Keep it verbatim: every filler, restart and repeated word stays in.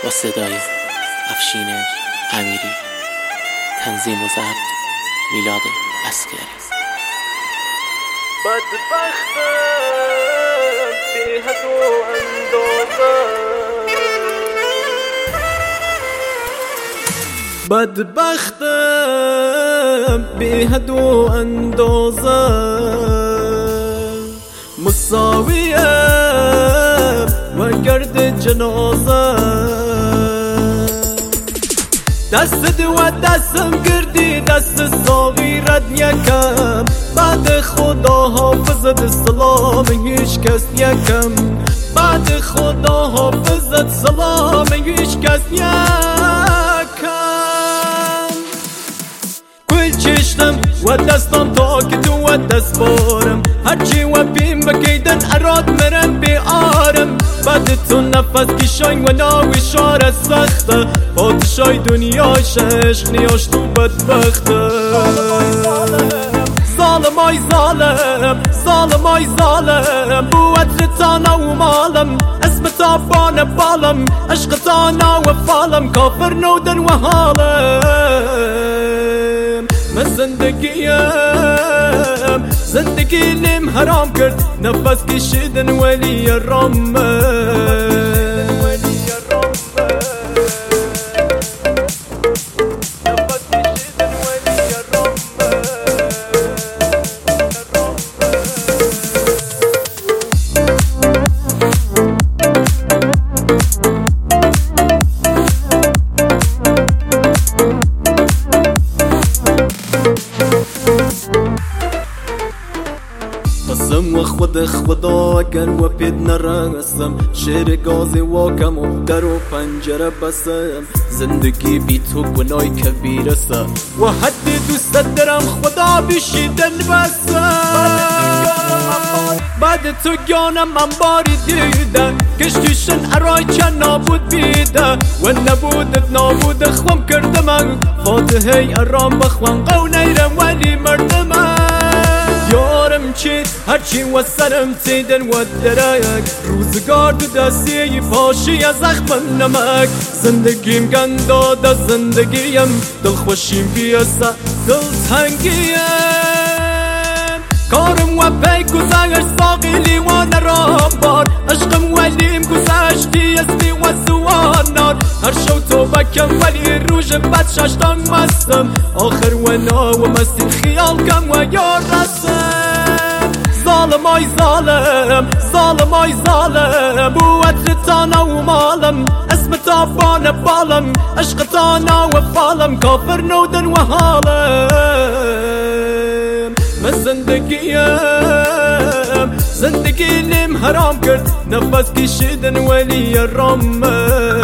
با صدای افشین امیری، تنظیم و ضبط میلاد عسکری. بدبختم بی حد و اندازه، بدبختم بی حد و اندازه، مساویم و گرد جنازه، دست دو دستم گردی دست صغیرت یکم، بعد خدا حافظت سلام هیچ کس یکم، بعد خدا حافظت سلام هیچ کس یکم. کل چشتم و دستم تا که تو و دست بارم، هرچی و بیم بکیدن اراد مرم بی آرم، بعد تو نفس کشای و ناوی شار سخته، پادشای دنیای ششق نیاش تو بدبخته. ظالم آی ظالم، ظالم آی ظالم، بو عطرتانا و مالم، اسم تابان بالم، عشق تانا و فالم، کافر نودن و حالم. من زندگیم زندگی لیم حرام کرد، نفس کشیدن ولی رامه. قسم و خود خدا اگر و پید نرسم، شیر گازی واکم و در و پنجره بسم، زندگی بی تو گناه کبیره سه و حد دوست دارم خدا بیشیدن بسم. بعد تو گانم انباری دیده، کشتیشن ارای چه نابود بیده و نبودت نابود خوام کردم، فاتحه ارام بخوان قو نیرم ولی مردم. یارم چید هرچی و سرم تیدن و درک، روزگار تو دستی پاشی از زخم نمک، زندگیم گنداده زندگیم، دلخوشیم بیاسه دلتنگیم، کارم و پی گذشت ساقی لیوان رام بار، عشقم ولیم گذشتی استی و زوانار، هر شو تو بکم ولی روژ بد ششتان مستم، آخر و نا و مستی خیال کم و یار رسم. ظالم آی ظالم، ظالم آی ظالم، بو عطرتانا و مالم، اسم تابان بالم، عشق تانا و فالم، کافر نودن و حالم. من زندگیم زندگی لیم حرام کرد، نفس کشیدن ولی رامه.